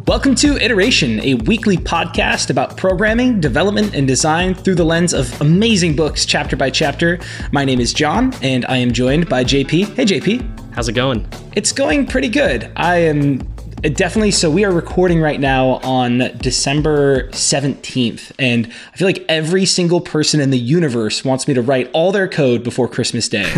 Welcome to Iteration, a weekly podcast about programming, development, and design through the lens of amazing books, chapter by chapter. My name is John, and I am joined by JP. Hey, JP. How's it going? It's going pretty good. I am definitely, so we are recording right now on December 17th, and I feel like every single person in the universe wants me to write all their code before Christmas Day.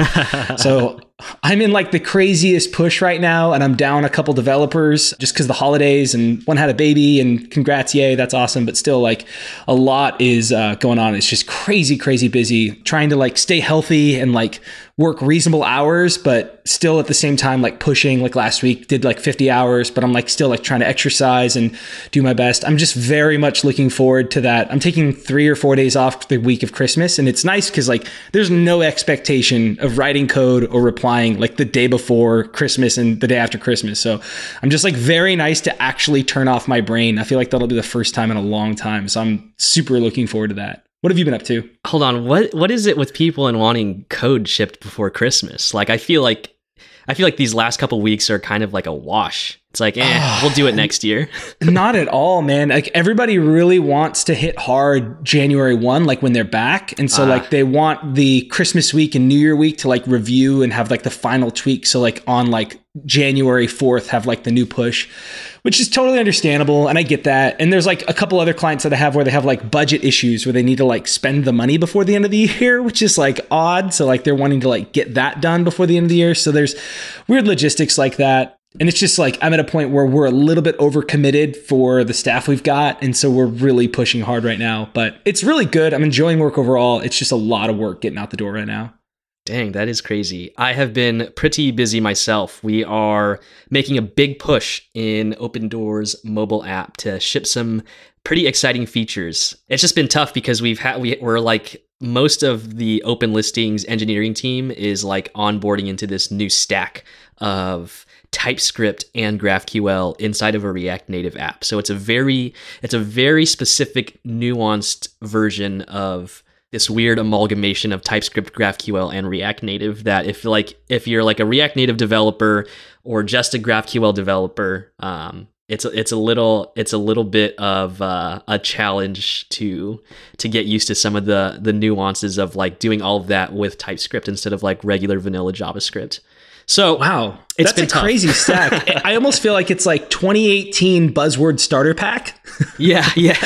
So I'm in like the craziest push right now, and I'm down a couple developers just because the holidays, and one had a baby, and congrats, yay, that's awesome. But still, like, a lot is going on. It's just crazy busy, trying to like stay healthy and like work reasonable hours, but still at the same time like pushing. Like last week did like 50 hours, but I'm like still like trying to exercise and do my best. I'm just very much looking forward to that. I'm taking 3 or 4 days off the week of Christmas, and it's nice because like there's no expectation of writing code or replying like the day before Christmas and the day after Christmas. So I'm just like very nice to actually turn off my brain. I feel like that'll be the first time in a long time. So I'm super looking forward to that. What have you been up to? Hold on. What is it with people and wanting code shipped before Christmas? Like, I feel like these last couple weeks are kind of like a wash. It's like, we'll do it next year. Not at all, man. Like, everybody really wants to hit hard January 1, like when they're back. And so like they want the Christmas week and New Year week to like review and have like the final tweak. So like on like January 4th, have like the new push, which is totally understandable. And I get that. And there's like a couple other clients that I have where they have like budget issues where they need to like spend the money before the end of the year, which is like odd. So like they're wanting to like get that done before the end of the year. So there's weird logistics like that. And it's just like, I'm at a point where we're a little bit overcommitted for the staff we've got. And so we're really pushing hard right now, but it's really good. I'm enjoying work overall. It's just a lot of work getting out the door right now. Dang, that is crazy. I have been pretty busy myself. We are making a big push in Opendoor's mobile app to ship some pretty exciting features. It's just been tough because we're like, most of the open listings engineering team is like onboarding into this new stack of TypeScript and GraphQL inside of a React Native app. So it's a very specific, nuanced version of this weird amalgamation of TypeScript, GraphQL, and React Native that if you're like a React Native developer or just a GraphQL developer, it's a little bit of a challenge to get used to some of the nuances of like doing all of that with TypeScript instead of like regular vanilla JavaScript. So wow, that's a crazy stack. I almost feel like it's like 2018 buzzword starter pack. Yeah.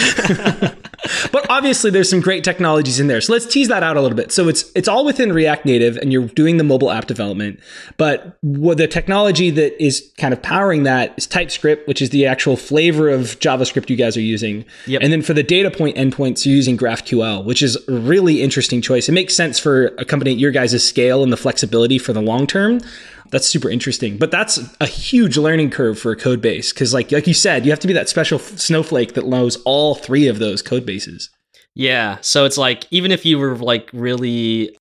But obviously there's some great technologies in there. So let's tease that out a little bit. So it's all within React Native and you're doing the mobile app development. But the technology that is kind of powering that is TypeScript, which is the actual flavor of JavaScript you guys are using. Yep. And then for the data point endpoints, you're using GraphQL, which is a really interesting choice. It makes sense for a company at your guys' scale and the flexibility for the long term. That's super interesting. But that's a huge learning curve for a code base. Because like you said, you have to be that special snowflake that knows all three of those code bases. Yeah. So it's like, even if you were like really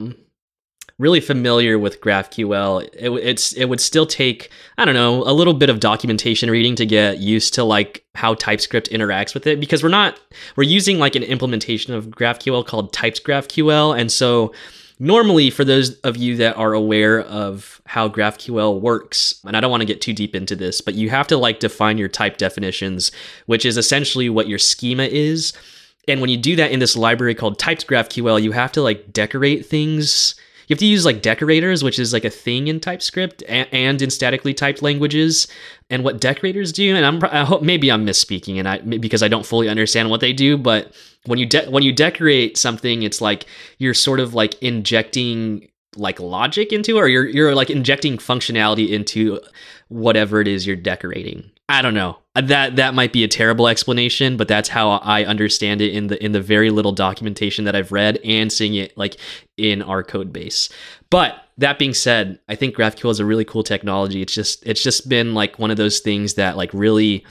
familiar with GraphQL, it would still take, I don't know, a little bit of documentation reading to get used to like how TypeScript interacts with it, because we're using like an implementation of GraphQL called Types GraphQL. And so normally, for those of you that are aware of how GraphQL works, and I don't want to get too deep into this, but you have to like define your type definitions, which is essentially what your schema is. And when you do that in this library called Types GraphQL, you have to like decorate things. You have to use like decorators, which is like a thing in TypeScript and in statically typed languages. And what decorators do, and I hope maybe I'm misspeaking, because I don't fully understand what they do, but when you decorate something, it's like you're sort of like injecting like logic into it, or you're like injecting functionality into whatever it is you're decorating. I don't know. That might be a terrible explanation, but that's how I understand it in the very little documentation that I've read and seeing it like in our code base. But that being said, I think GraphQL is a really cool technology. It's just been like one of those things that like really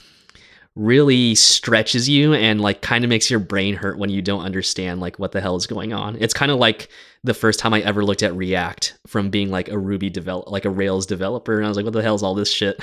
stretches you and like kind of makes your brain hurt when you don't understand like what the hell is going on. It's kind of like the first time I ever looked at React from being like a Ruby like a Rails developer, and I was like, what the hell is all this shit?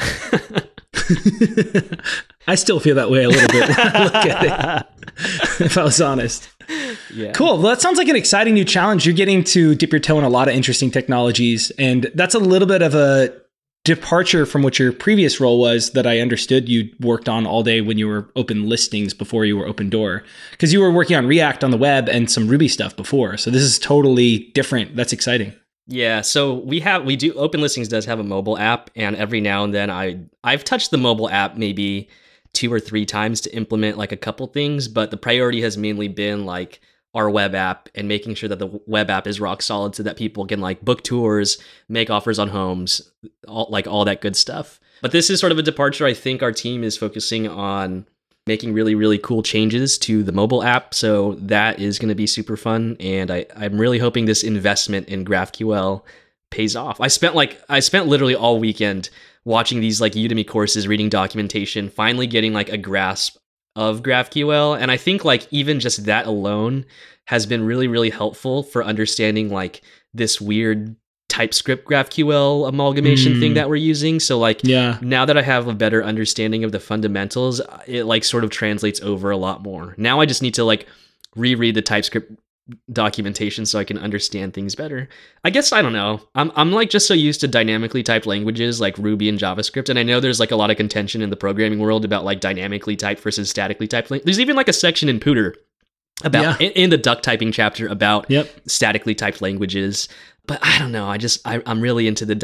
I still feel that way a little bit when I look at it, if I was honest. Yeah. Cool. Well, that sounds like an exciting new challenge. You're getting to dip your toe in a lot of interesting technologies, and that's a little bit of a departure from what your previous role was that I understood you worked on all day when you were open listings before you were open door, because you were working on React on the web and some Ruby stuff before. So this is totally different. That's exciting. Yeah, so we do Open Listings does have a mobile app, and every now and then I've touched the mobile app maybe 2 or 3 times to implement like a couple things, but the priority has mainly been like our web app and making sure that the web app is rock solid so that people can like book tours, make offers on homes, all that good stuff. But this is sort of a departure. I think our team is focusing on making really, really cool changes to the mobile app. So that is going to be super fun. And I'm really hoping this investment in GraphQL pays off. I spent literally all weekend watching these like Udemy courses, reading documentation, finally getting like a grasp of GraphQL. And I think like even just that alone has been really, really helpful for understanding like this weird TypeScript GraphQL amalgamation thing that we're using. So like now that I have a better understanding of the fundamentals, it like sort of translates over a lot more. Now I just need to like reread the TypeScript documentation so I can understand things better. I guess, I don't know. I'm like just so used to dynamically typed languages like Ruby and JavaScript. And I know there's like a lot of contention in the programming world about like dynamically typed versus statically typed. There's even like a section in Pooter about in the duck typing chapter about statically typed languages. But I don't know. I'm really into the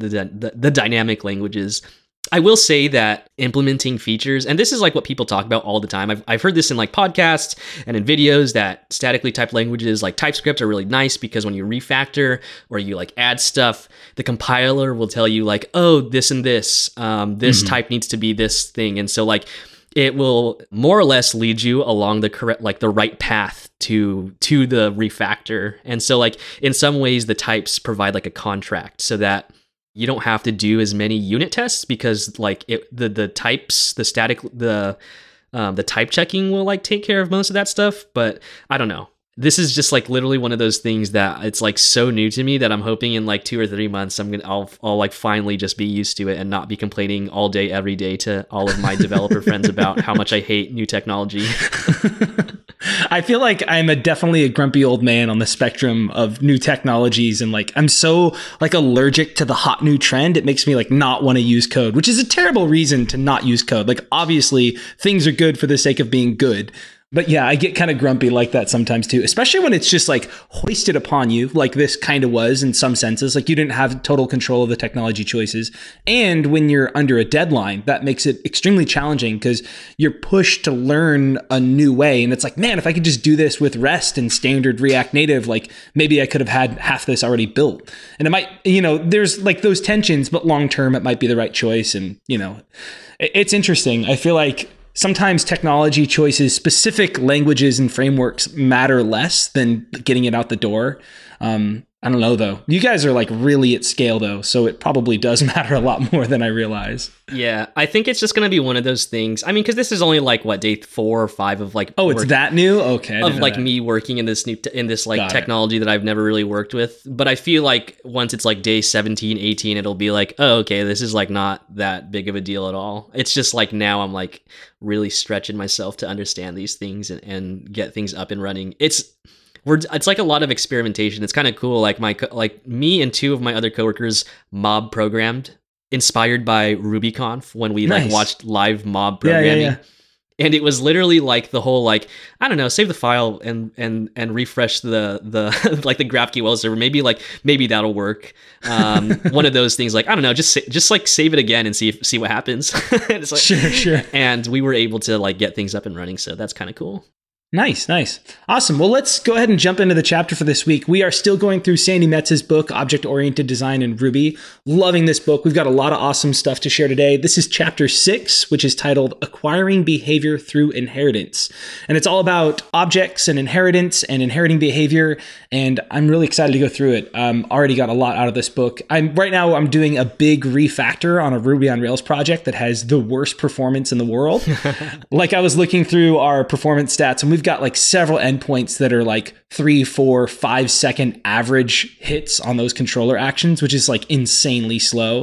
dynamic languages. I will say that implementing features, and this is like what people talk about all the time. I've heard this in like podcasts and in videos that statically typed languages like TypeScript are really nice because when you refactor or you like add stuff, the compiler will tell you like, oh, this and this, this type needs to be this thing. And so like it will more or less lead you along the correct, like the right path to the refactor. And so like in some ways the types provide like a contract so that you don't have to do as many unit tests because like the types, the type checking will like take care of most of that stuff. But I don't know. This is just like literally one of those things that it's like so new to me that I'm hoping in like 2 or 3 months I'll like finally just be used to it and not be complaining all day every day to all of my developer friends about how much I hate new technology. I feel like I'm definitely a grumpy old man on the spectrum of new technologies, and like I'm so like allergic to the hot new trend. It makes me like not want to use code, which is a terrible reason to not use code. Like obviously things are good for the sake of being good. But yeah, I get kind of grumpy like that sometimes too, especially when it's just like hoisted upon you, like this kind of was in some senses. Like you didn't have total control of the technology choices. And when you're under a deadline, that makes it extremely challenging because you're pushed to learn a new way. And it's like, man, if I could just do this with REST and standard React Native, like maybe I could have had half this already built. And it might, there's like those tensions, but long term, it might be the right choice. And, it's interesting. I feel like sometimes technology choices, specific languages and frameworks matter less than getting it out the door. I don't know, though. You guys are like really at scale, though, so it probably does matter a lot more than I realize. Yeah, I think it's just going to be one of those things. I mean, because this is only like what, day 4 or 5 of like it's that new? Okay. Of like me working in this like technology that I've never really worked with. But I feel like once it's like day 17, 18, it'll be like, oh, okay, this is like not that big of a deal at all. It's just like now I'm like really stretching myself to understand these things and get things up and running. It's like a lot of experimentation. It's kind of cool. Like me and 2 of my other coworkers mob programmed, inspired by RubyConf when we like watched live mob programming. Yeah. And it was literally like the whole like, I don't know, save the file and refresh the like the GraphQL server. Maybe that'll work. One of those things, like, I don't know, just like save it again and see what happens. It's like, sure. And we were able to like get things up and running, so that's kind of cool. Nice. Awesome. Well, let's go ahead and jump into the chapter for this week. We are still going through Sandi Metz's book, Object-Oriented Design in Ruby. Loving this book. We've got a lot of awesome stuff to share today. This is chapter 6, which is titled Acquiring Behavior Through Inheritance. And it's all about objects and inheritance and inheriting behavior. And I'm really excited to go through it. Already got a lot out of this book. Right now I'm doing a big refactor on a Ruby on Rails project that has the worst performance in the world. Like I was looking through our performance stats, and we've got like several endpoints that are like 3, 4, 5 second average hits on those controller actions, which is like insanely slow.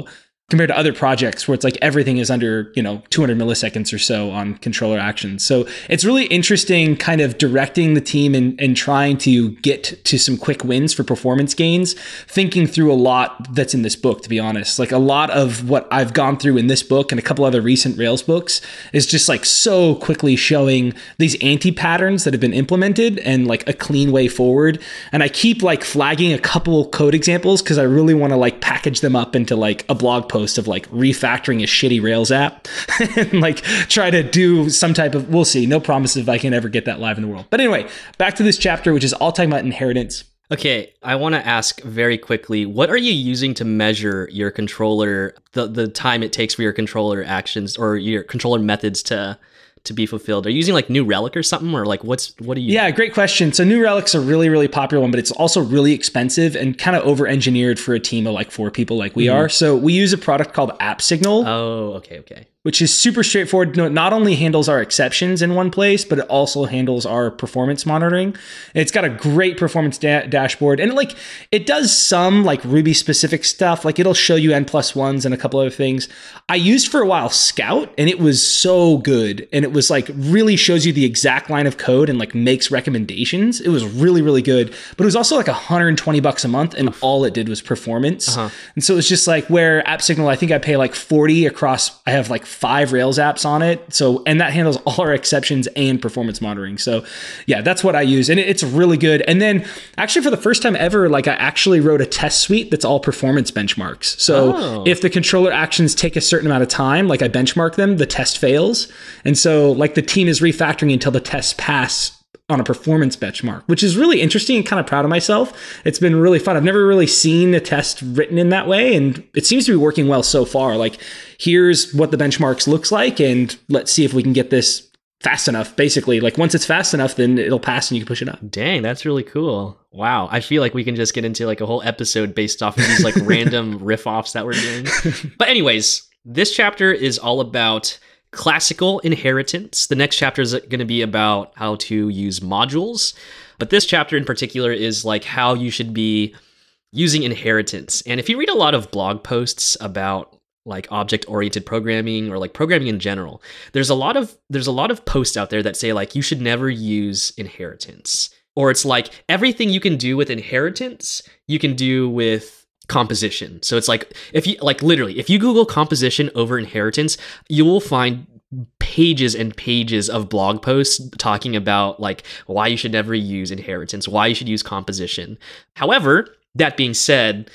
compared to other projects where it's like everything is under, 200 milliseconds or so on controller actions. So it's really interesting kind of directing the team and trying to get to some quick wins for performance gains, thinking through a lot that's in this book, to be honest. Like a lot of what I've gone through in this book and a couple other recent Rails books is just like so quickly showing these anti-patterns that have been implemented and like a clean way forward. And I keep like flagging a couple code examples because I really want to like package them up into like a blog post of like refactoring a shitty Rails app and like try to do some type of, we'll see, no promises if I can ever get that live in the world. But anyway, back to this chapter, which is all talking about inheritance. Okay, I want to ask very quickly, what are you using to measure your controller, the time it takes for your controller actions or your controller methods to be fulfilled? Are you using like New Relic or something, or like what are you? Yeah, great question. So New Relic's a really, really popular one, but it's also really expensive and kind of over-engineered for a team of like 4 people like we are. So we use a product called AppSignal. Oh, okay. Which is super straightforward. No, it not only handles our exceptions in one place, but it also handles our performance monitoring. And it's got a great performance dashboard. And it does some like Ruby specific stuff. Like it'll show you N+1s and a couple other things. I used for a while Scout, and it was so good. And it was like really shows you the exact line of code and like makes recommendations. It was really, really good. But it was also like $120 a month, and all it did was performance. And so it was just like where AppSignal, I think I pay like 40 across, I have like 5 Rails apps on it. So, and that handles all our exceptions and performance monitoring. So yeah, that's what I use. And it's really good. And then actually for the first time ever, like I actually wrote a test suite that's all performance benchmarks. So if the controller actions take a certain amount of time, like I benchmark them, the test fails. And so like the team is refactoring until the tests pass on a performance benchmark, which is really interesting and kind of proud of myself. It's been really fun. I've never really seen a test written in that way, and it seems to be working well so far. Like, here's what the benchmarks looks like, and let's see if we can get this fast enough. Basically, like once it's fast enough, then it'll pass and you can push it up. Dang, that's really cool. Wow. I feel like we can just get into like a whole episode based off of these like random riff-offs that we're doing. But anyways, this chapter is all about classical inheritance. The next chapter is going to be about how to use modules. But this chapter in particular is like how you should be using inheritance. And if you read a lot of blog posts about like object-oriented programming or like programming in general, there's a lot of posts out there that say like you should never use inheritance. Or it's like everything you can do with inheritance, you can do with composition. So it's like if you Google composition over inheritance, you will find pages and pages of blog posts talking about like why you should never use inheritance, why you should use composition. However, that being said,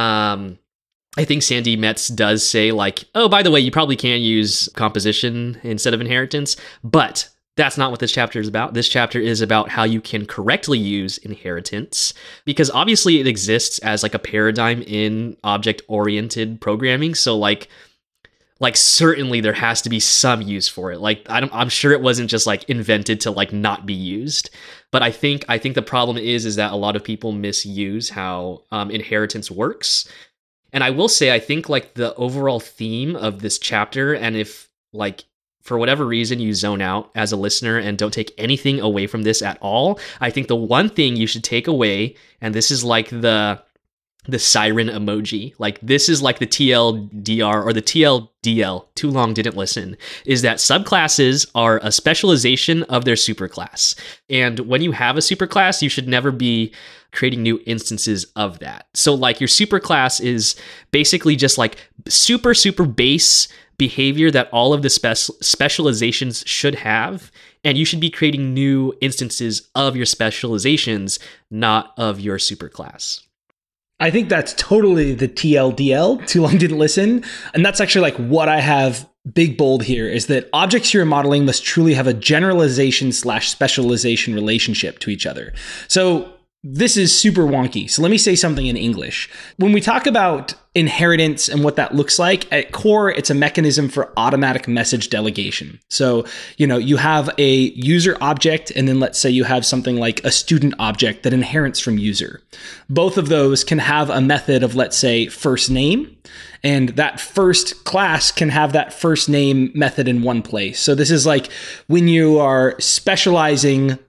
I think Sandy Metz does say like, oh, by the way, you probably can use composition instead of inheritance, but that's not what this chapter is about. This chapter is about how you can correctly use inheritance, because obviously it exists as like a paradigm in object-oriented programming. So like certainly there has to be some use for it. Like I'm sure it wasn't just like invented to like not be used. But I think the problem is that a lot of people misuse how inheritance works. And I will say, I think like the overall theme of this chapter, and if like for whatever reason you zone out as a listener and don't take anything away from this at all, I think the one thing you should take away, and this is like the siren emoji, like this is like the TLDR or the TLDL, too long didn't listen, is that subclasses are a specialization of their superclass. And when you have a superclass, you should never be creating new instances of that. So like your superclass is basically just like super base behavior that all of the specializations should have, and you should be creating new instances of your specializations, not of your superclass. I think that's totally the TLDL, too long didn't listen. And that's actually like what I have big bold here, is that objects you're modeling must truly have a generalization/specialization relationship to each other. So this is super wonky. So let me say something in English. When we talk about inheritance and what that looks like, at core, it's a mechanism for automatic message delegation. So, you have a user object, and then let's say you have something like a student object that inherits from user. Both of those can have a method of, let's say, first name, and that first class can have that first name method in one place. So this is like when you are specializing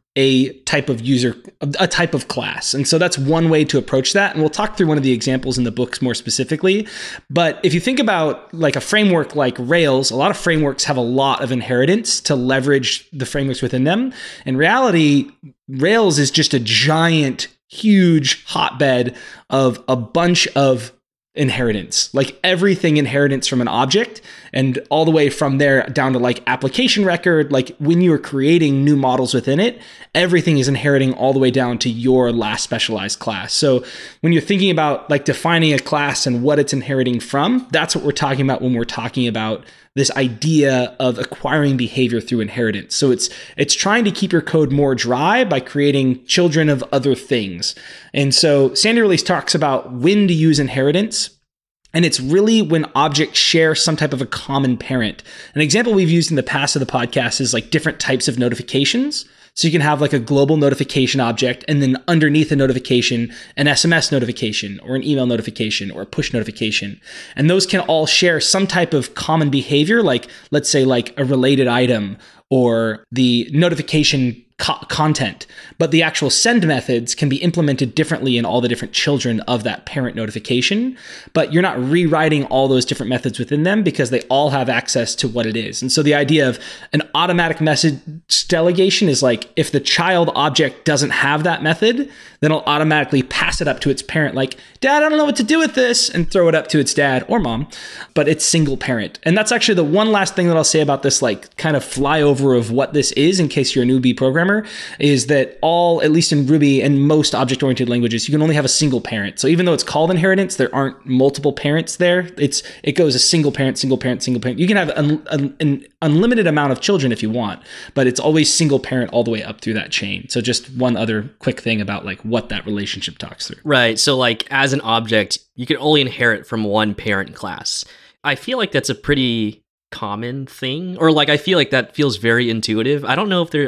a type of user, a type of class. And so that's one way to approach that. And we'll talk through one of the examples in the books more specifically. But if you think about like a framework like Rails, a lot of frameworks have a lot of inheritance to leverage the frameworks within them. In reality, Rails is just a giant, huge hotbed of a bunch of inheritance, like everything inheritance from an object, and all the way from there down to like application record. Like when you are creating new models within it, everything is inheriting all the way down to your last specialized class. So when you're thinking about like defining a class and what it's inheriting from, that's what we're talking about when we're talking about this idea of acquiring behavior through inheritance. So it's trying to keep your code more dry by creating children of other things. And so Sandy really talks about when to use inheritance. And it's really when objects share some type of a common parent. An example we've used in the past of the podcast is like different types of notifications. So you can have like a global notification object, and then underneath a notification, an SMS notification or an email notification or a push notification. And those can all share some type of common behavior, like let's say like a related item or the notification content, but the actual send methods can be implemented differently in all the different children of that parent notification. But you're not rewriting all those different methods within them because they all have access to what it is. And so the idea of an automatic message delegation is like if the child object doesn't have that method, then it'll automatically pass it up to its parent, like, Dad, I don't know what to do with this, and throw it up to its dad or mom, but it's single parent. And that's actually the one last thing that I'll say about this, like kind of flyover of what this is in case you're a newbie programmer, is that all, at least in Ruby and most object-oriented languages, you can only have a single parent. So even though it's called inheritance, there aren't multiple parents there. It goes a single parent, single parent, single parent. You can have an unlimited amount of children if you want, but it's always single parent all the way up through that chain. So just one other quick thing about like what that relationship talks through. Right. So like as an object, you can only inherit from one parent class. I feel like that's a pretty common thing, or like I feel like that feels very intuitive. I don't know if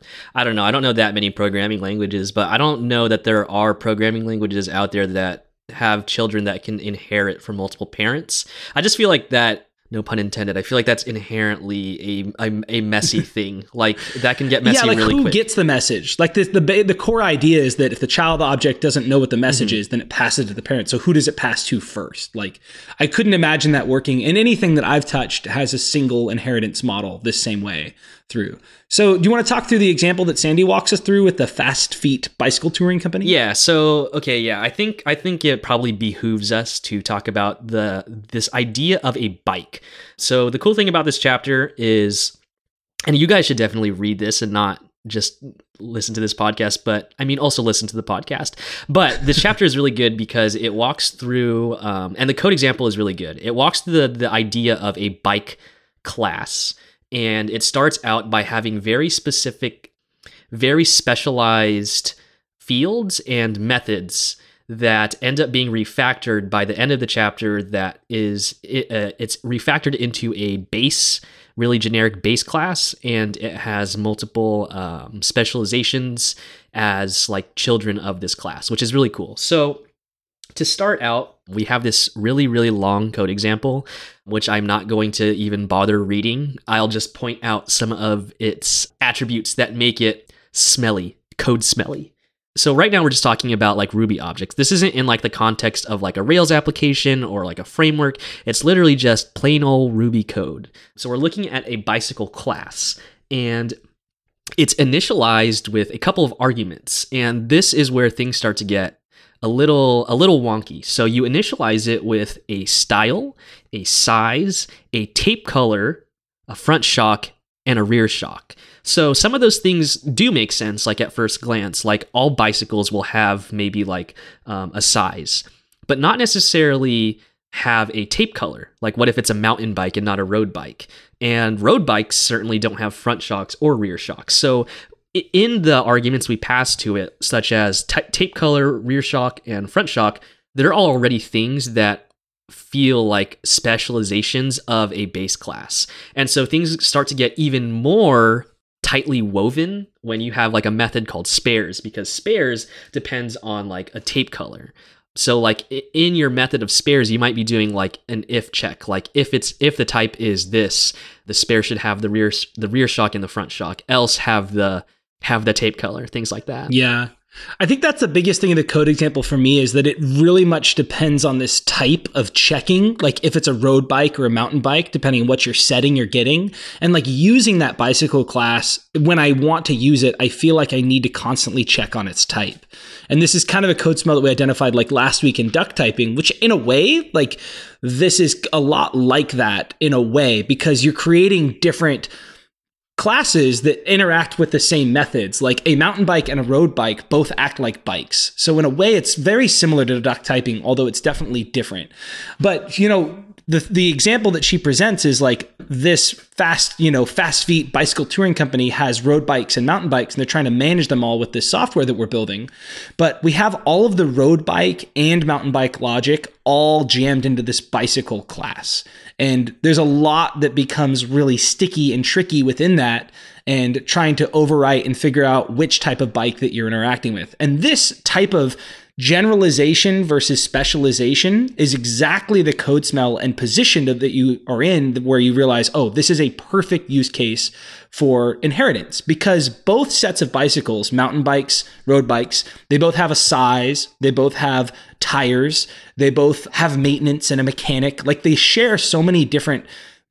I don't know that many programming languages, but I don't know that there are programming languages out there that have children that can inherit from multiple parents. I just feel like that, no pun intended, I feel like that's inherently a messy thing. Like that can get messy really quick. Who gets the message? Like the core idea is that if the child object doesn't know what the message is, then it passes to the parent. So who does it pass to first? Like I couldn't imagine that working, and anything that I've touched has a single inheritance model this same way through. So do you want to talk through the example that Sandy walks us through with the Fast Feet bicycle touring company? Yeah. So, okay. Yeah. I think it probably behooves us to talk about this idea of a bike. So the cool thing about this chapter is, and you guys should definitely read this and not just listen to this podcast, but I mean, also listen to the podcast. But this chapter is really good because it walks through, and the code example is really good. It walks through the idea of a bike class. And it starts out by having very specific, very specialized fields and methods that end up being refactored by the end of the chapter. That is, it's refactored into a base, really generic base class, and it has multiple specializations as like children of this class, which is really cool. So to start out, we have this really, really long code example, which I'm not going to even bother reading. I'll just point out some of its attributes that make it smelly, code smelly. So right now we're just talking about like Ruby objects. This isn't in like the context of like a Rails application or like a framework. It's literally just plain old Ruby code. So we're looking at a bicycle class, and it's initialized with a couple of arguments. And this is where things start to get a little wonky. So you initialize it with a style, a size, a tape color, a front shock, and a rear shock. So some of those things do make sense, like at first glance, like all bicycles will have maybe like a size, but not necessarily have a tape color. Like what if it's a mountain bike and not a road bike? And road bikes certainly don't have front shocks or rear shocks. So in the arguments we pass to it, such as tape color, rear shock, and front shock, they're all already things that feel like specializations of a base class. And so things start to get even more tightly woven when you have like a method called spares, because spares depends on like a tape color. So like in your method of spares, you might be doing like an if check. Like if the type is this, the spare should have the rear shock and the front shock, else have the have the tape color, things like that. Yeah. I think that's the biggest thing in the code example for me is that it really much depends on this type of checking. Like if it's a road bike or a mountain bike, depending on what you're setting, you're getting. And like using that bicycle class, when I want to use it, I feel like I need to constantly check on its type. And this is kind of a code smell that we identified like last week in duck typing, which in a way, like this is a lot like that in a way, because you're creating different classes that interact with the same methods. Like a mountain bike and a road bike both act like bikes. So in a way, it's very similar to duck typing, although it's definitely different. But, the example that she presents is like this Fast Feet bicycle touring company has road bikes and mountain bikes, and they're trying to manage them all with this software that we're building. But we have all of the road bike and mountain bike logic all jammed into this bicycle class. And there's a lot that becomes really sticky and tricky within that, and trying to overwrite and figure out which type of bike that you're interacting with. And this type of generalization versus specialization is exactly the code smell and position that you are in, where you realize, oh, this is a perfect use case for inheritance, because both sets of bicycles, mountain bikes, road bikes, they both have a size, they both have tires, they both have maintenance and a mechanic. Like they share so many different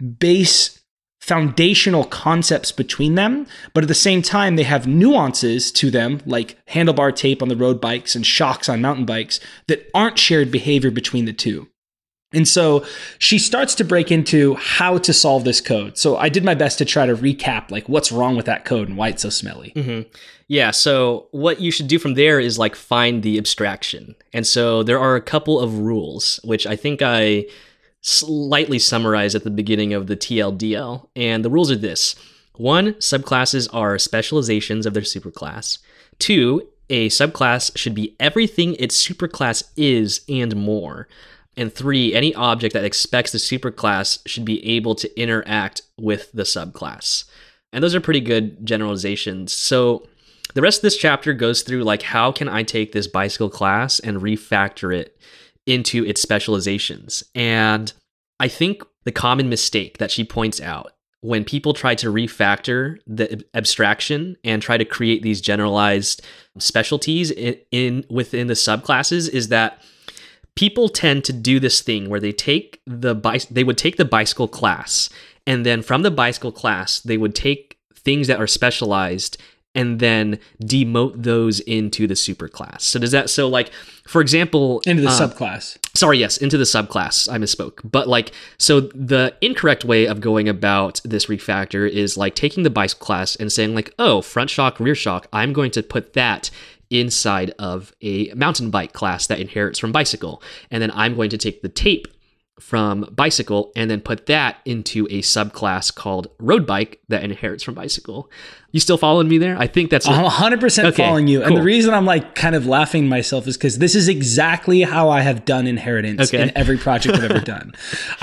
base foundational concepts between them, but at the same time, they have nuances to them, like handlebar tape on the road bikes and shocks on mountain bikes, that aren't shared behavior between the two. And so she starts to break into how to solve this code. So I did my best to try to recap like what's wrong with that code and why it's so smelly. Mm-hmm. Yeah, so what you should do from there is like find the abstraction. And so there are a couple of rules, which I think I slightly summarized at the beginning of the TLDL. And the rules are this. 1, subclasses are specializations of their superclass. 2, a subclass should be everything its superclass is and more. And 3, any object that expects the superclass should be able to interact with the subclass. And those are pretty good generalizations. So the rest of this chapter goes through like, how can I take this bicycle class and refactor it into its specializations? And I think the common mistake that she points out when people try to refactor the abstraction and try to create these generalized specialties within the subclasses is that people tend to do this thing where they would take the bicycle class, and then from the bicycle class they would take things that are specialized and then demote those into the superclass. So like, for example, into the subclass. Sorry, yes, into the subclass. I misspoke. But like, so the incorrect way of going about this refactor is like taking the bicycle class and saying like, oh, front shock, rear shock, I'm going to put that inside of a mountain bike class that inherits from bicycle. And then I'm going to take the tape from bicycle and then put that into a subclass called road bike that inherits from bicycle. You still following me there? I think that's... I'm 100% following you. Cool. And the reason I'm like kind of laughing myself is because this is exactly how I have done inheritance in every project I've ever done.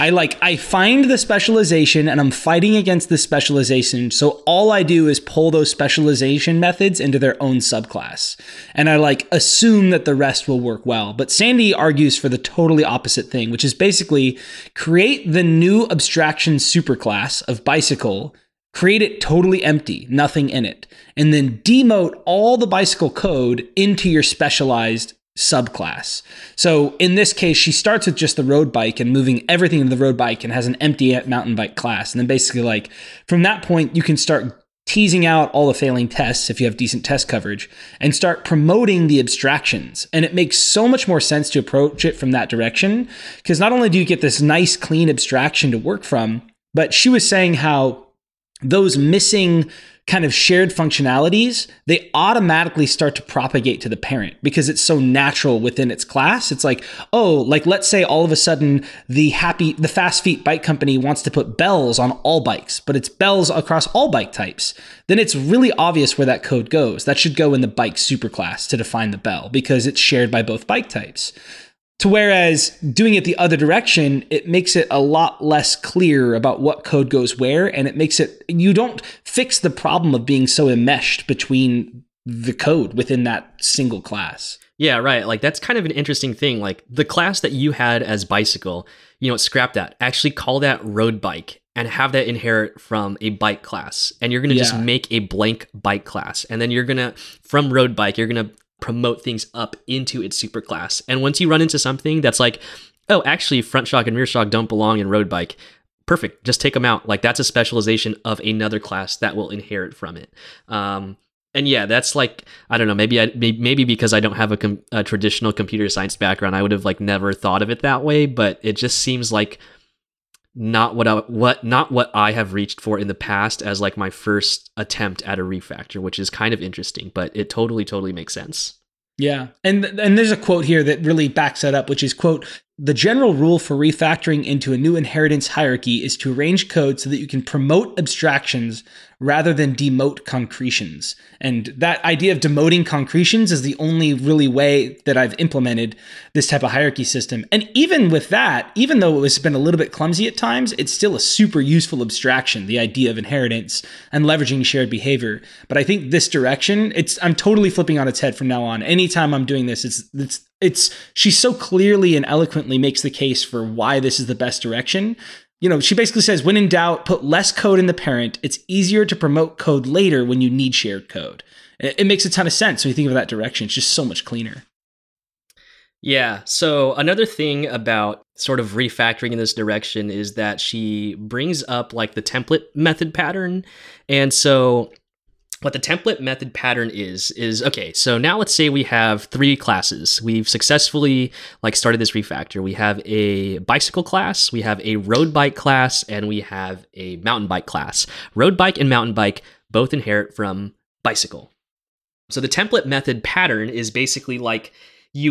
I find the specialization and I'm fighting against the specialization. So all I do is pull those specialization methods into their own subclass. And I like assume that the rest will work well. But Sandy argues for the totally opposite thing, which is basically create the new abstraction superclass of bicycle, create it totally empty, nothing in it, and then demote all the bicycle code into your specialized subclass. So in this case, she starts with just the road bike and moving everything into the road bike and has an empty mountain bike class. And then basically like from that point, you can start teasing out all the failing tests if you have decent test coverage and start promoting the abstractions. And it makes so much more sense to approach it from that direction, because not only do you get this nice, clean abstraction to work from, but she was saying how those missing kind of shared functionalities, they automatically start to propagate to the parent because it's so natural within its class. It's like, oh, like let's say all of a sudden the Fast Feet bike company wants to put bells on all bikes, but it's bells across all bike types. Then it's really obvious where that code goes. That should go in the bike superclass to define the bell because it's shared by both bike types. To whereas doing it the other direction, it makes it a lot less clear about what code goes where, and it makes it, you don't fix the problem of being so enmeshed between the code within that single class. Yeah, right. Like that's kind of an interesting thing. Like the class that you had as bicycle, scrap that. Actually call that road bike and have that inherit from a bike class. And you're going to just make a blank bike class. And then you're going to, from road bike, you're going to promote things up into its superclass. And once you run into something that's like, oh, actually front shock and rear shock don't belong in road bike, perfect, just take them out. Like that's a specialization of another class that will inherit from it. And yeah, that's like, I don't know, maybe because I don't have a traditional computer science background, I would have like never thought of it that way, but it just seems like not what I have reached for in the past as like my first attempt at a refactor, which is kind of interesting, but it totally makes sense. Yeah. And there's a quote here that really backs that up, which is, quote, "The general rule for refactoring into a new inheritance hierarchy is to arrange code so that you can promote abstractions rather than demote concretions." And that idea of demoting concretions is the only really way that I've implemented this type of hierarchy system. And even with that, even though it's been a little bit clumsy at times, it's still a super useful abstraction, the idea of inheritance and leveraging shared behavior. But I think this direction, I'm totally flipping on its head from now on. Anytime I'm doing this, she so clearly and eloquently makes the case for why this is the best direction. You know, she basically says, when in doubt, put less code in the parent. It's easier to promote code later when you need shared code. It makes a ton of sense when you think of that direction. It's just so much cleaner. Yeah. So another thing about sort of refactoring in this direction is that she brings up like the template method pattern. And so what the template method pattern is okay, so now let's say we have 3 classes. We've successfully like started this refactor. We have a bicycle class, we have a road bike class, and we have a mountain bike class. Road bike and mountain bike both inherit from bicycle. So the template method pattern is basically like you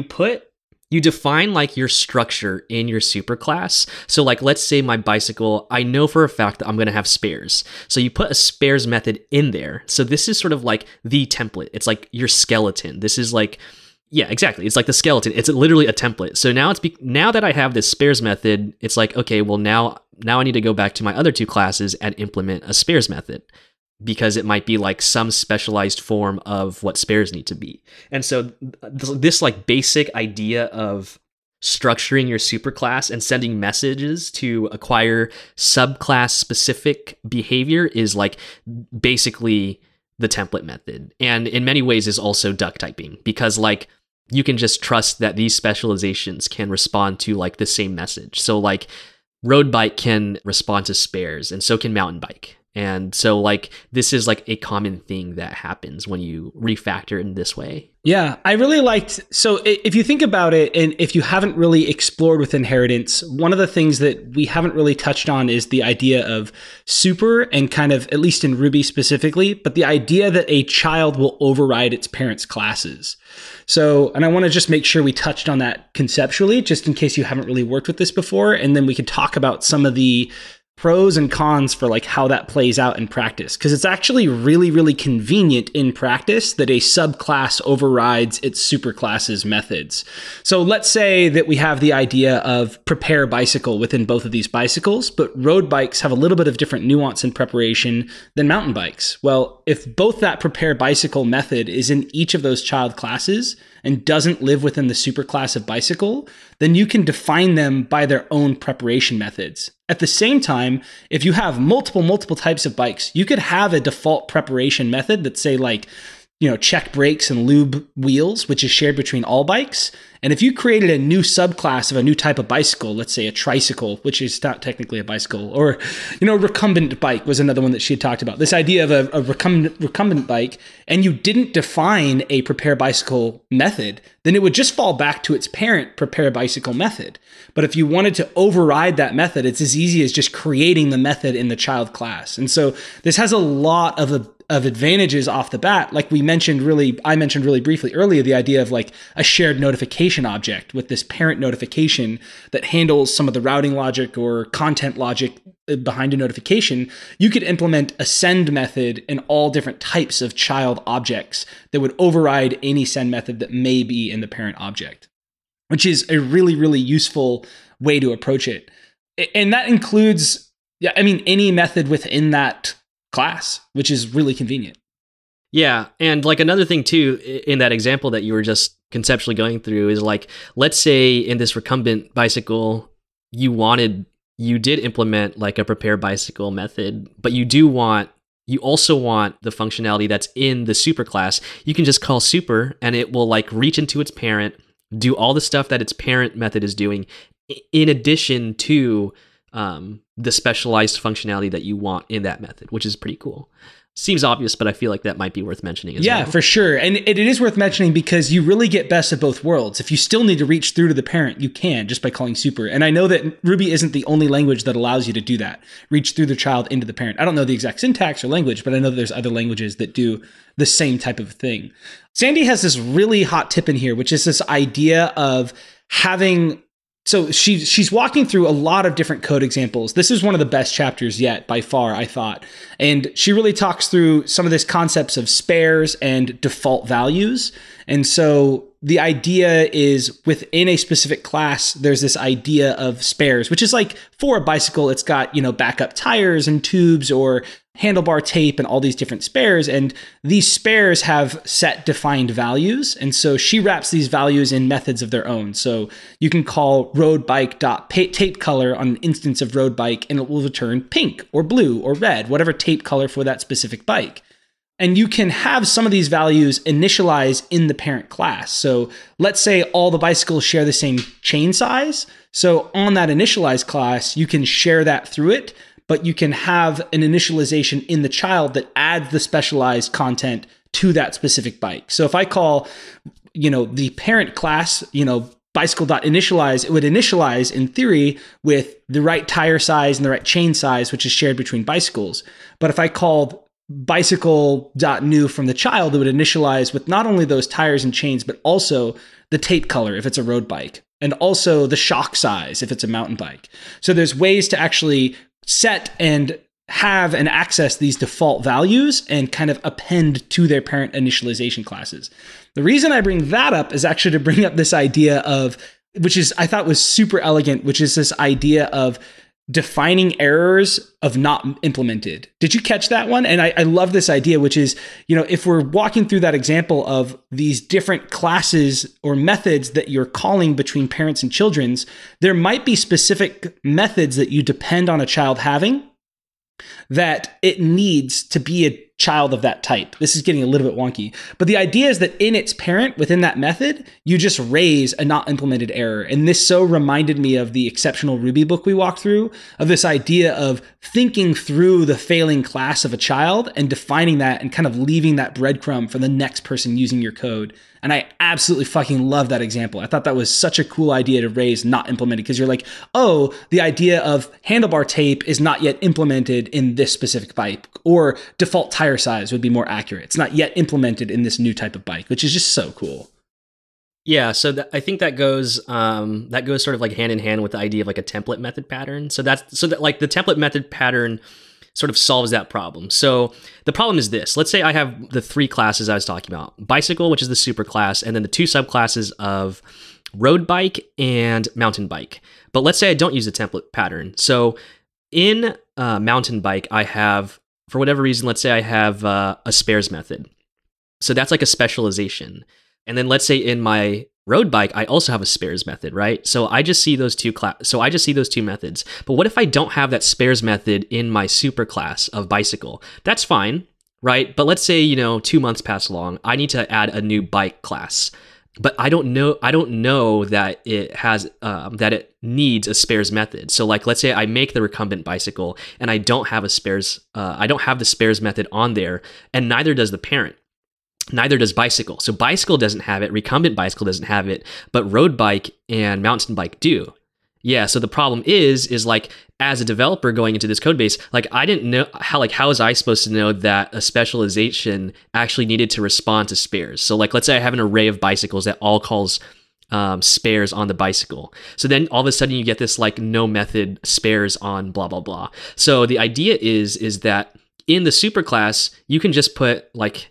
define like your structure in your superclass. So like, let's say my bicycle, I know for a fact that I'm going to have spares. So you put a spares method in there. So this is sort of like the template. It's like your skeleton. This is like, yeah, exactly. It's like the skeleton. It's literally a template. So now now that I have this spares method, it's like, okay, well now I need to go back to my other 2 classes and implement a spares method, because it might be like some specialized form of what spares need to be. And so this like basic idea of structuring your superclass and sending messages to acquire subclass specific behavior is like basically the template method. And in many ways is also duck typing, because like you can just trust that these specializations can respond to like the same message. So like road bike can respond to spares, and so can mountain bike. And so like this is like a common thing that happens when you refactor in this way. Yeah, I really liked, so if you think about it, and if you haven't really explored with inheritance, one of the things that we haven't really touched on is the idea of super, and kind of, at least in Ruby specifically, but the idea that a child will override its parents' classes. So, and I want to just make sure we touched on that conceptually, just in case you haven't really worked with this before, and then we could talk about some of the pros and cons for like how that plays out in practice, because it's actually really convenient in practice that a subclass overrides its superclass's methods. So let's say that we have the idea of prepare bicycle within both of these bicycles, but road bikes have a little bit of different nuance in preparation than mountain bikes. Well, if both that prepare bicycle method is in each of those child classes and doesn't live within the superclass of bicycle, then you can define them by their own preparation methods. At the same time, if you have multiple types of bikes, you could have a default preparation method that say like, you know, check brakes and lube wheels, which is shared between all bikes. And if you created a new subclass of a new type of bicycle, let's say a tricycle, which is not technically a bicycle, or, you know, recumbent bike was another one that she had talked about. This idea of a recumbent bike, and you didn't define a prepare bicycle method, then it would just fall back to its parent prepare bicycle method. But if you wanted to override that method, it's as easy as just creating the method in the child class. And so this has a lot of advantages off the bat. Like I mentioned really briefly earlier, the idea of like a shared notification object with this parent notification that handles some of the routing logic or content logic behind a notification. You could implement a send method in all different types of child objects that would override any send method that may be in the parent object, which is a really useful way to approach it. And that includes, any method within that class, which is really convenient. Yeah. And like another thing too, in that example that you were just conceptually going through is like, let's say in this recumbent bicycle, you wanted you did implement like a prepare bicycle method, but you also want the functionality that's in the super class. You can just call super and it will like reach into its parent, do all the stuff that its parent method is doing, in addition to the specialized functionality that you want in that method, which is pretty cool. Seems obvious, but I feel like that might be worth mentioning as well. Yeah, for sure. And it is worth mentioning because you really get best of both worlds. If you still need to reach through to the parent, you can just by calling super. And I know that Ruby isn't the only language that allows you to do that, reach through the child into the parent. I don't know the exact syntax or language, but I know that there's other languages that do the same type of thing. Sandy has this really hot tip in here, which is this idea of having... So she's walking through a lot of different code examples. This is one of the best chapters yet by far, I thought. And she really talks through some of this concepts of spares and default values. And so the idea is within a specific class, there's this idea of spares, which is like for a bicycle, it's got, backup tires and tubes or handlebar tape and all these different spares. And these spares have set defined values. And so she wraps these values in methods of their own. So you can call roadbike.tape color on an instance of road bike, and it will return pink or blue or red, whatever tape color for that specific bike. And you can have some of these values initialize in the parent class. So let's say all the bicycles share the same chain size. So on that initialized class, you can share that through it, but you can have an initialization in the child that adds the specialized content to that specific bike. So if I call, the parent class, bicycle.initialize, it would initialize in theory with the right tire size and the right chain size, which is shared between bicycles. But if I called bicycle.new from the child, it would initialize with not only those tires and chains, but also the tape color if it's a road bike, and also the shock size if it's a mountain bike. So there's ways to actually set and have and access these default values and kind of append to their parent initialization classes. The reason I bring that up is actually to bring up this idea of, which is I thought was super elegant, which is this idea of defining errors of not implemented. Did you catch that one? And I love this idea, which is, if we're walking through that example of these different classes or methods that you're calling between parents and children's, there might be specific methods that you depend on a child having that it needs to be a child of that type. This is getting a little bit wonky, but the idea is that in its parent, within that method, you just raise a not implemented error. And this so reminded me of the Exceptional Ruby book we walked through, of this idea of thinking through the failing class of a child and defining that and kind of leaving that breadcrumb for the next person using your code. And I absolutely fucking love that example. I thought that was such a cool idea to raise not implemented, because you're like, oh, the idea of handlebar tape is not yet implemented in this specific bike, or default tire size would be more accurate. It's not yet implemented in this new type of bike, which is just so cool. Yeah, so I think that goes sort of like hand in hand with the idea of like a template method pattern. So that like the template method pattern sort of solves that problem. So the problem is this. Let's say I have the three classes I was talking about: bicycle, which is the super class, and then the two subclasses of road bike and mountain bike. But let's say I don't use the template pattern. So in mountain bike, I have, for whatever reason, let's say I have a spares method. So that's like a specialization. And then let's say in my road bike, I also have a spares method, right? So I just see those two methods. But what if I don't have that spares method in my super class of bicycle? That's fine, right? But let's say, 2 months pass along, I need to add a new bike class. But I don't know that it has that it needs a spares method. So like, let's say I make the recumbent bicycle and I don't have the spares method on there, and neither does the parent. Neither does bicycle. So bicycle doesn't have it, recumbent bicycle doesn't have it, but road bike and mountain bike do. Yeah, so the problem is like, as a developer going into this code base, like I didn't know how was I supposed to know that a specialization actually needed to respond to spares? So like, let's say I have an array of bicycles that all calls spares on the bicycle. So then all of a sudden you get this like no method spares on blah, blah, blah. So the idea is that in the superclass, you can just put like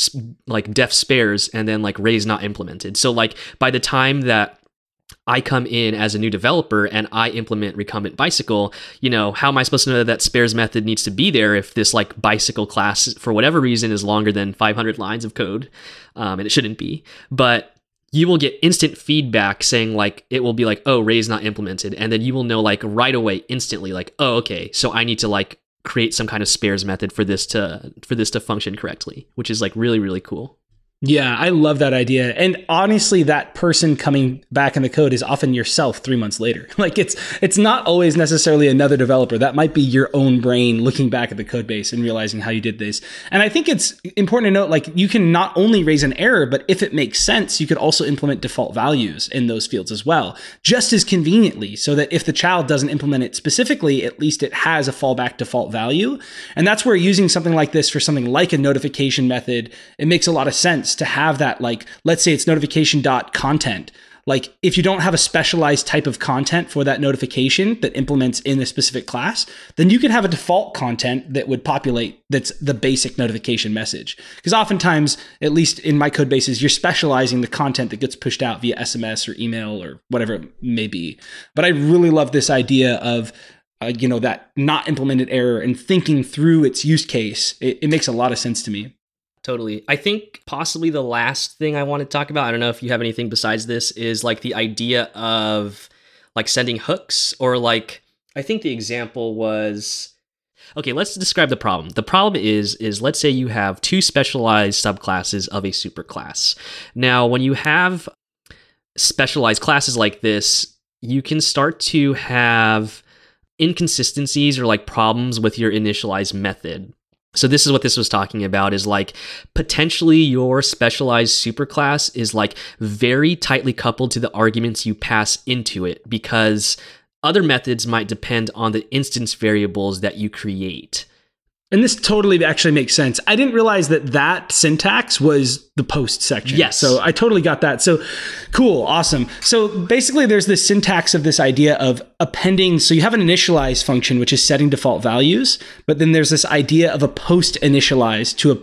def spares and then like raise not implemented. So like by the time that I come in as a new developer and I implement recumbent bicycle, how am I supposed to know that spares method needs to be there if this like bicycle class for whatever reason is longer than 500 lines of code? And it shouldn't be, but you will get instant feedback saying like, it will be like, oh, Ray is not implemented. And then you will know like right away, instantly, like, oh, okay, so I need to like create some kind of spares method for this to function correctly, which is like really, really cool. Yeah, I love that idea. And honestly, that person coming back in the code is often yourself 3 months later. Like it's not always necessarily another developer. That might be your own brain looking back at the code base and realizing how you did this. And I think it's important to note, like, you can not only raise an error, but if it makes sense, you could also implement default values in those fields as well, just as conveniently, so that if the child doesn't implement it specifically, at least it has a fallback default value. And that's where using something like this for something like a notification method, it makes a lot of sense to have that. Like, let's say it's notification.content. Like, if you don't have a specialized type of content for that notification that implements in a specific class, then you could have a default content that would populate that's the basic notification message. Because oftentimes, at least in my code bases, you're specializing the content that gets pushed out via SMS or email or whatever it may be. But I really love this idea of that not implemented error and thinking through its use case. It makes a lot of sense to me. Totally. I think possibly the last thing I want to talk about, I don't know if you have anything besides this, is like the idea of like sending hooks, or like, I think the example was, okay, let's describe the problem. The problem is let's say you have two specialized subclasses of a superclass. Now, when you have specialized classes like this, you can start to have inconsistencies or like problems with your initialize method. So this is what this was talking about, is like potentially your specialized superclass is like very tightly coupled to the arguments you pass into it, because other methods might depend on the instance variables that you create. And this totally actually makes sense. I didn't realize that syntax was the post section. Yes. So I totally got that. So cool. Awesome. So basically there's this syntax of this idea of appending. So you have an initialize function, which is setting default values, but then there's this idea of a post initialize to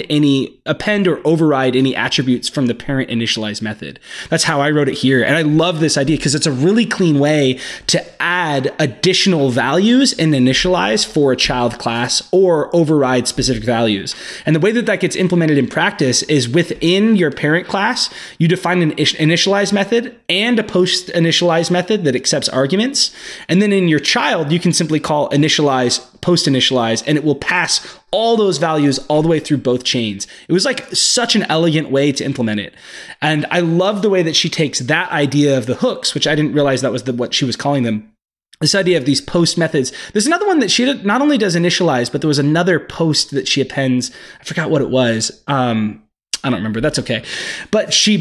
append or override any attributes from the parent initialize method. That's how I wrote it here. And I love this idea because it's a really clean way to add additional values in initialize for a child class or override specific values. And the way that gets implemented in practice is within your parent class, you define an initialize method and a post initialize method that accepts arguments. And then in your child, you can simply call initialize, post initialize, and it will pass all those values all the way through both chains. It was like such an elegant way to implement it. And I love the way that she takes that idea of the hooks, which I didn't realize that was what she was calling them. This idea of these post methods. There's another one that she not only does initialize, but there was another post that she appends. I forgot what it was. I don't remember. That's okay. But she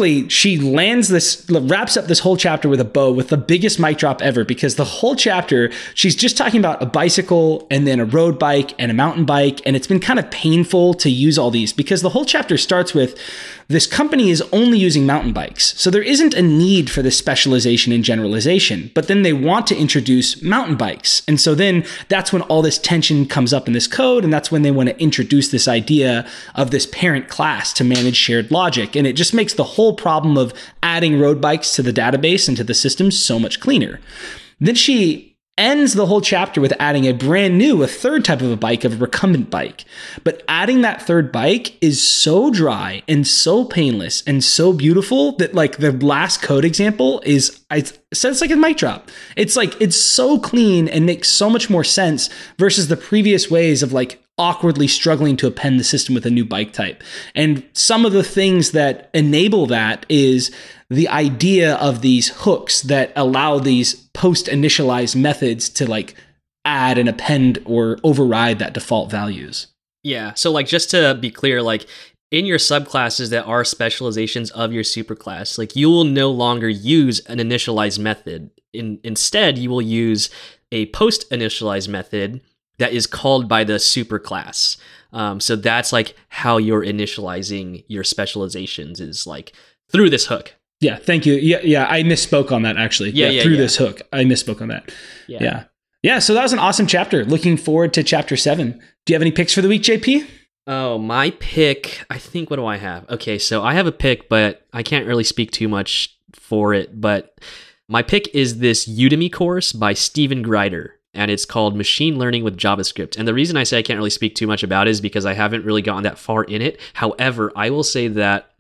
lands this, wraps up this whole chapter with a bow with the biggest mic drop ever, because the whole chapter, she's just talking about a bicycle and then a road bike and a mountain bike. And it's been kind of painful to use all these because the whole chapter starts with this company is only using mountain bikes. So there isn't a need for this specialization and generalization, but then they want to introduce mountain bikes. And so then that's when all this tension comes up in this code. And that's when they want to introduce this idea of this parent class to manage shared logic. And it just makes the whole problem of adding road bikes to the database and to the system so much cleaner. Then she ends the whole chapter with adding a third type of a bike, of a recumbent bike. But adding that third bike is so dry and so painless and so beautiful that like the last code example it's like a mic drop. It's like, it's so clean and makes so much more sense versus the previous ways of like awkwardly struggling to append the system with a new bike type. And some of the things that enable that is the idea of these hooks that allow these post-initialized methods to like add and append or override that default values. Yeah. So like, just to be clear, like in your subclasses that are specializations of your superclass, like you will no longer use an initialize method. Instead, you will use a post-initialize method that is called by the superclass. So that's like how you're initializing your specializations, is like through this hook. Yeah, thank you. Yeah, I misspoke on that actually. Through this hook. I misspoke on that. Yeah, so that was an awesome chapter. Looking forward to chapter 7. Do you have any picks for the week, JP? Oh, my pick, I think, what do I have? Okay, so I have a pick, but I can't really speak too much for it. But my pick is this Udemy course by Stephen Grider, and it's called Machine Learning with JavaScript. And the reason I say I can't really speak too much about it is because I haven't really gotten that far in it. However, I will say that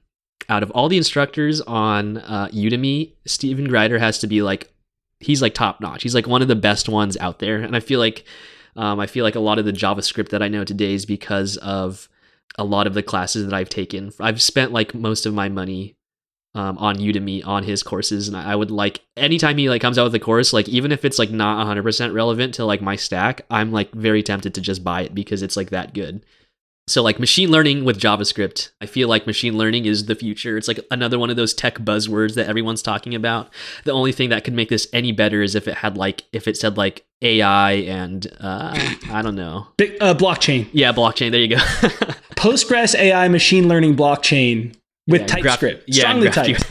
out of all the instructors on Udemy, Stephen Grider has to be like, he's like top notch. He's like one of the best ones out there. And I feel like a lot of the JavaScript that I know today is because of a lot of the classes that I've taken. I've spent like most of my money on Udemy on his courses, and I would like, anytime he like comes out with a course, like even if it's like not 100% relevant to like my stack, I'm like very tempted to just buy it because it's like that good. So like machine learning with JavaScript, I feel like machine learning is the future. It's like another one of those tech buzzwords that everyone's talking about. The only thing that could make this any better is if it said like AI and I don't know. Blockchain. Yeah, blockchain. There you go. Postgres AI machine learning blockchain with TypeScript. Strongly typed.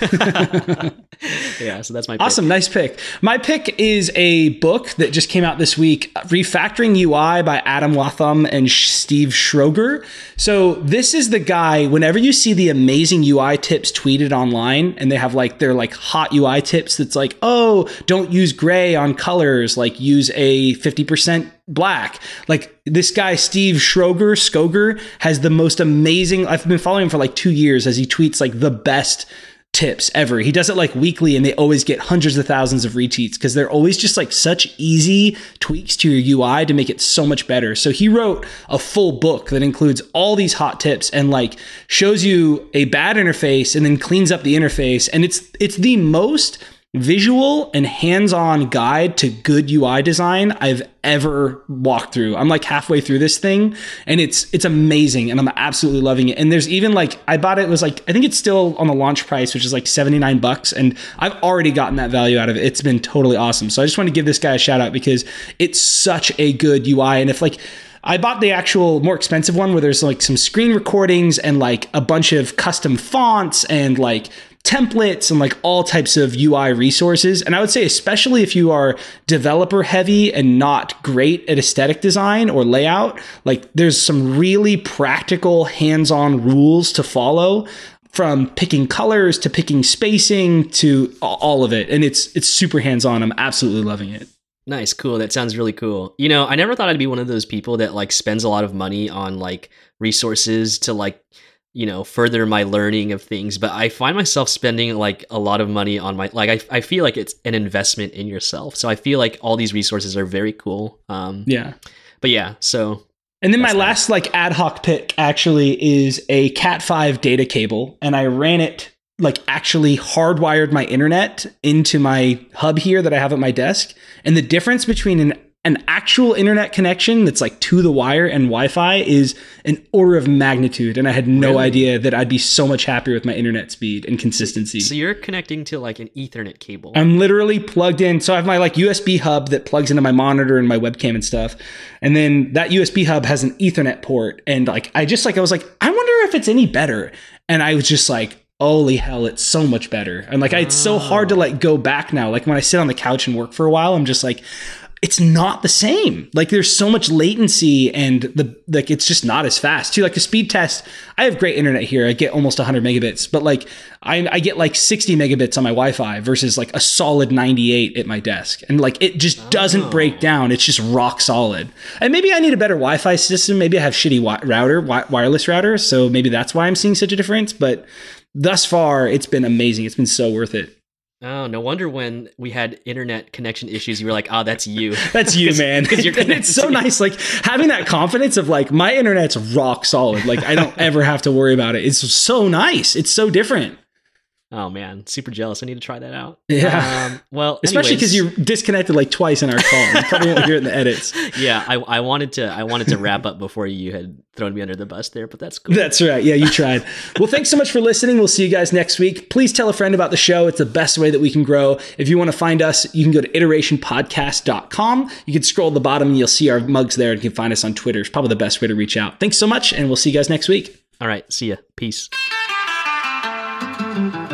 Yeah, so that's my pick. Awesome. Nice pick. My pick is a book that just came out this week, Refactoring UI by Adam Latham and Steve Schroger. So this is the guy, whenever you see the amazing UI tips tweeted online, and they have like their like hot UI tips that's like, oh, don't use gray on colors, like use a 50% black. Like this guy, Steve Schroger, has the most amazing, I've been following him for like 2 years as he tweets like the best tips ever. He does it like weekly, and they always get hundreds of thousands of retweets because they're always just like such easy tweaks to your UI to make it so much better. So he wrote a full book that includes all these hot tips and like shows you a bad interface and then cleans up the interface. And it's the most visual and hands-on guide to good UI design I've ever walked through. I'm like halfway through this thing, and it's amazing, and I'm absolutely loving it. And there's even like, I bought it was like, I think it's still on the launch price, which is like $79, and I've already gotten that value out of it. It's been totally awesome. So I just want to give this guy a shout out because it's such a good UI. And if like, I bought the actual more expensive one where there's like some screen recordings and like a bunch of custom fonts and like templates and like all types of UI resources. And I would say, especially if you are developer heavy and not great at aesthetic design or layout, like there's some really practical hands-on rules to follow, from picking colors to picking spacing to all of it. And it's super hands-on. I'm absolutely loving it. Nice. Cool. That sounds really cool. You know, I never thought I'd be one of those people that like spends a lot of money on like resources to like, you know, further my learning of things, but I find myself spending like a lot of money on my, like, I feel like it's an investment in yourself. So I feel like all these resources are very cool. Yeah. But yeah, so. And then my last like ad hoc pick actually is a Cat5 data cable, and I ran it, like actually hardwired my internet into my hub here that I have at my desk. And the difference between an actual internet connection that's like to the wire and Wi-Fi is an order of magnitude. And I had no idea that I'd be so much happier with my internet speed and consistency. So you're connecting to like an Ethernet cable. I'm literally plugged in. So I have my like USB hub that plugs into my monitor and my webcam and stuff. And then that USB hub has an Ethernet port. And like, I was like, I wonder if it's any better. And I was just like, holy hell, it's so much better. And like, it's so hard to like go back now. Like when I sit on the couch and work for a while, I'm just like, it's not the same. Like there's so much latency, and it's just not as fast too. Like a speed test, I have great internet here. I get almost 100 megabits, but like I get like 60 megabits on my Wi-Fi versus like a solid 98 at my desk. And like, it just doesn't break down. It's just rock solid. And maybe I need a better Wi-Fi system. Maybe I have shitty wireless router. So maybe that's why I'm seeing such a difference. But thus far, it's been amazing. It's been so worth it. Oh, no wonder when we had internet connection issues, you were like, oh, that's you. That's you, man. Because it's so nice. Like having that confidence of like, my internet's rock solid. Like I don't ever have to worry about it. It's so nice. It's so different. Oh man, super jealous. I need to try that out. Yeah. Well, especially because you disconnected like twice in our call. You probably won't hear it in the edits. Yeah, I wanted to wrap up before you had thrown me under the bus there, but that's cool. That's right. Yeah, you tried. Well, thanks so much for listening. We'll see you guys next week. Please tell a friend about the show. It's the best way that we can grow. If you want to find us, you can go to iterationpodcast.com. You can scroll to the bottom and you'll see our mugs there, and you can find us on Twitter. It's probably the best way to reach out. Thanks so much, and we'll see you guys next week. All right. See ya. Peace.